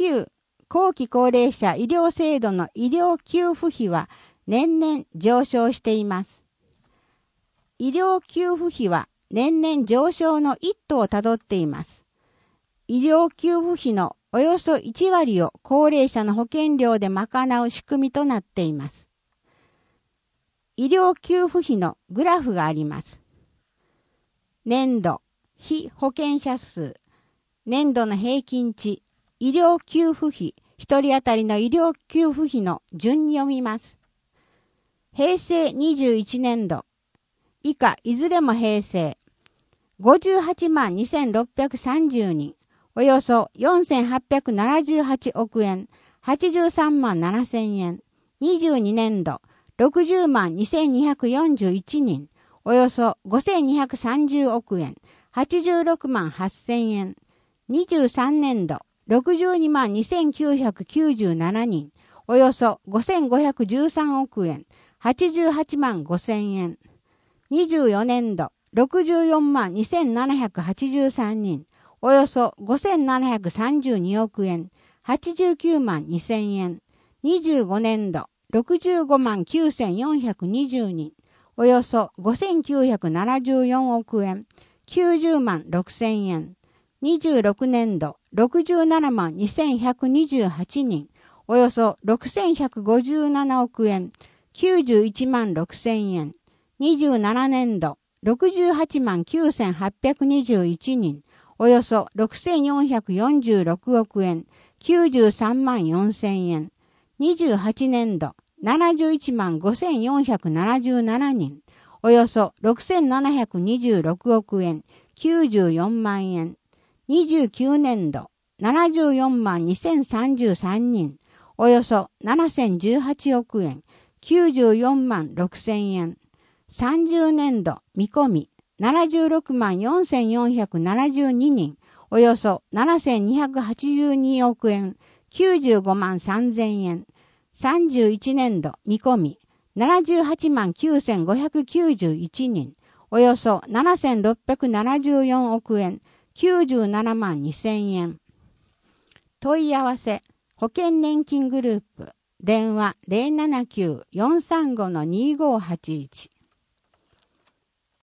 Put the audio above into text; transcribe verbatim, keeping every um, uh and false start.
旧後期高齢者医療制度の医療給付費は年々上昇しています。医療給付費は年々上昇の一途をたどっています。医療給付費のおよそいち割を高齢者の保険料で賄う仕組みとなっています。医療給付費のグラフがあります。年度、被保険者数、年度の平均値、医療給付費、一人当たりの医療給付費の順に読みます。平成にじゅういちねんど、以下いずれも平成、ごじゅうはちまんにせんろっぴゃくさんじゅうにん、およそよんせんはっぴゃくななじゅうはちおくえん、はちじゅうさんまんななせんえん、にじゅうにねんど、ろくじゅうまんにせんにひゃくよんじゅういちにん、およそごせんにひゃくさんじゅうおくえん、はちじゅうろくまんはっせんえん、にじゅうさんねんど、ろくじゅうにまんにせんきゅうひゃくきゅうじゅうななにん、およそごせんごひゃくじゅうさんおくえん、はちじゅうはちまんごせんえん、にじゅうよねんど、ろくじゅうよんまんにせんななひゃくはちじゅうさんにん、およそごせんななひゃくさんじゅうにおくえん、はちじゅうきゅうまんにせんえん、にじゅうごねんど、ろくじゅうごまんきゅうせんよんひゃくにじゅうにん、およそごせんきゅうひゃくななじゅうよんおくえん、きゅうじゅうまんろくせんえん、にじゅうろくねんど、ろくじゅうななまんにせんひゃくにじゅうはちにん、およそろくせんひゃくごじゅうななおくえん、きゅうじゅういちまんろくせんえん、にじゅうななねんど、ろくじゅうはちまんきゅうせんはっぴゃくにじゅういちにん、およそろくせんよんひゃくよんじゅうろくおくえん、きゅうじゅうさんまんよんせんえん、にじゅうはちねんど、ななじゅういちまんごせんよんひゃくななじゅうななにん、およそろくせんななひゃくにじゅうろくおくえん、きゅうじゅうよんまんえん、にじゅうきゅうねんど、ななじゅうよんまんにせんさんじゅうさんにん、およそななせんじゅうはちおくえん、きゅうじゅうよんまんろくせんえん、さんじゅうねんど見込み、ななじゅうろくまんよんせんよんひゃくななじゅうににん、およそななせんにひゃくはちじゅうにおくえん、きゅうじゅうごまんさんぜんえん、さんじゅういちねんど見込み、ななじゅうはちまんきゅうせんごひゃくきゅうじゅういちにん、およそななせんろっぴゃくななじゅうよんおくえん、きゅうじゅうななまんにせんえん。問い合わせ、保険年金グループ、電話 ゼロななきゅう よんさんご にごはちいち。